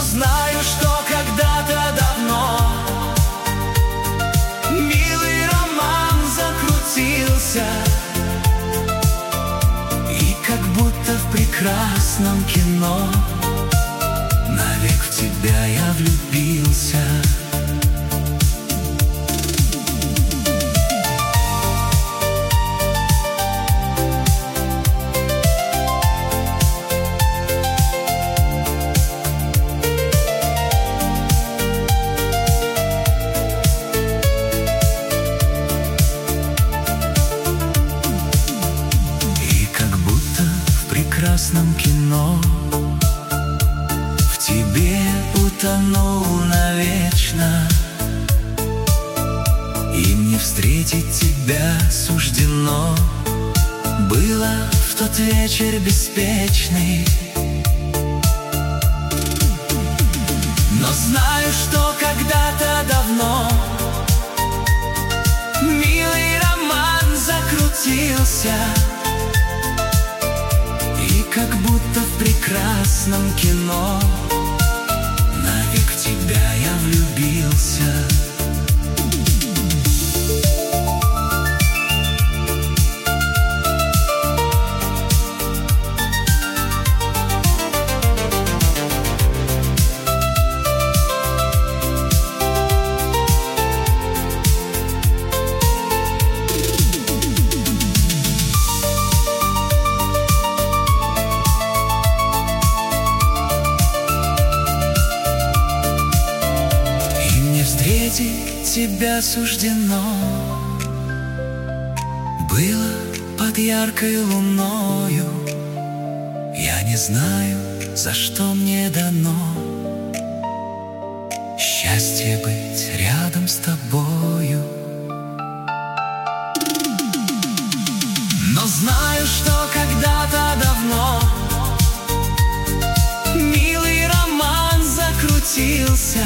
знаю, что когда-то давно милый роман закрутился, и как будто в прекрасном кино навек в тебя я влюбился. В прекрасном кино в тебе утонул навечно, и мне встретить тебя суждено было в тот вечер беспечный. Но знаю, что когда-то давно милый роман закрутился, как будто в прекрасном кино навек в тебя я влюбился. Встретить тебя суждено было под яркой луною. Я не знаю, за что мне дано счастье быть рядом с тобою. Но знаю, что когда-то давно милый роман закрутился,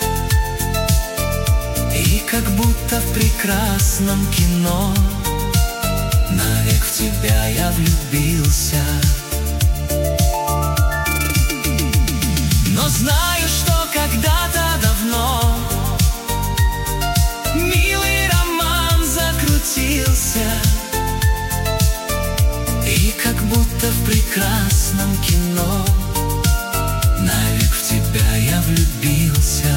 и как будто в прекрасном кино навек в тебя я влюбился. Но знаю, что когда-то давно милый роман закрутился, и как будто в прекрасном кино навек в тебя я влюбился.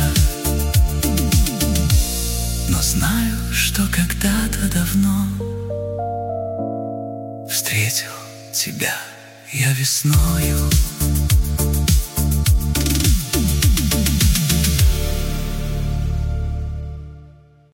Но знаю, что когда-то давно встретил тебя я весною.